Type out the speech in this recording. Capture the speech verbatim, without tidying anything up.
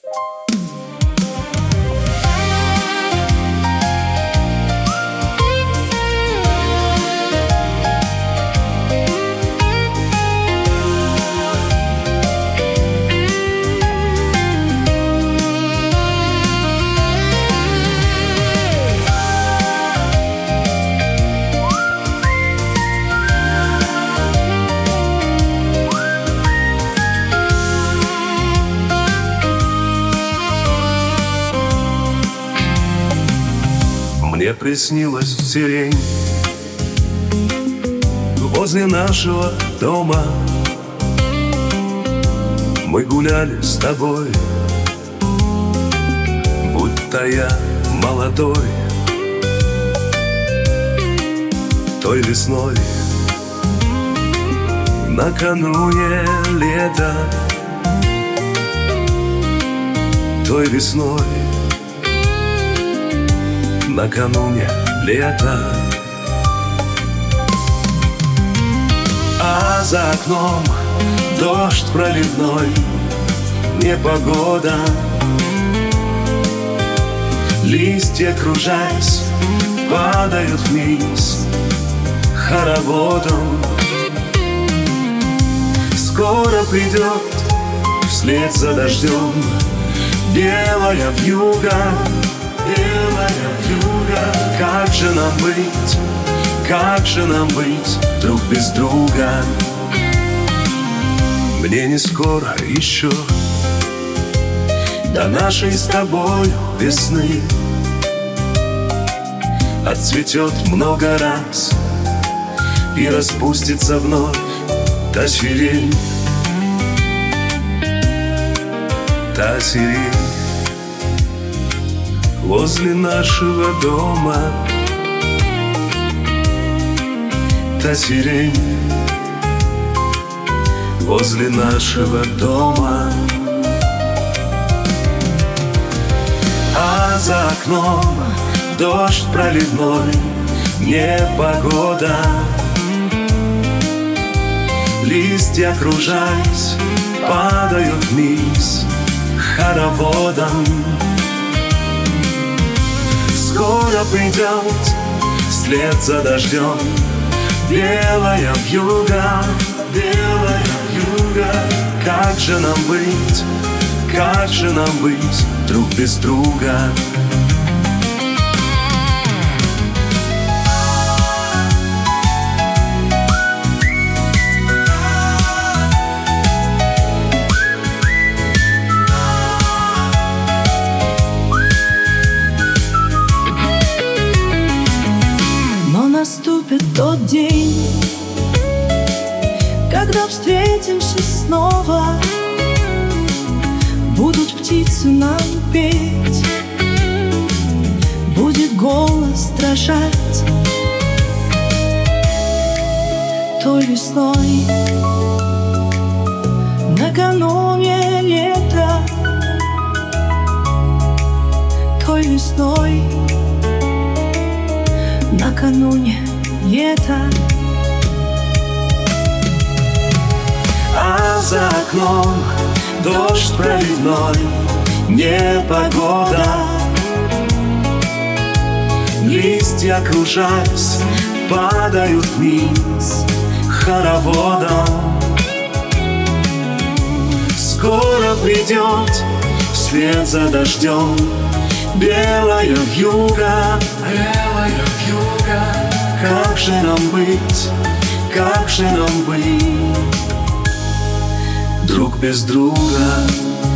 Мне приснилась сирень возле нашего дома. Мы гуляли с тобой, будто я молодой. Той весной, накануне лета, той весной, накануне лета. А за окном дождь проливной, непогода. Листья, кружась, падают вниз хороводом. Скоро придет вслед за дождем белая вьюга, белая вьюга. Как же нам быть, как же нам быть друг без друга? Мне не скоро еще до нашей с тобой весны. Отцветет много раз и распустится вновь та сирень, та сирень возле нашего дома, та сирень возле нашего дома. А за окном дождь проливной, непогода. Листья, кружась, падают вниз хороводом. Скоро придет вслед за дождем белая вьюга, белая вьюга. Как же нам быть, как же нам быть друг без друга? Наступит тот день, когда встретимся снова. Будут птицы нам петь, будет голос дрожать. Той весной, накануне лета, той весной, накануне лета. А за окном дождь проливной, непогода. Листья, кружась, падают вниз хороводом. Скоро придет вслед за дождем белая вьюга, белая вьюга. Как же нам быть, как же нам быть друг без друга?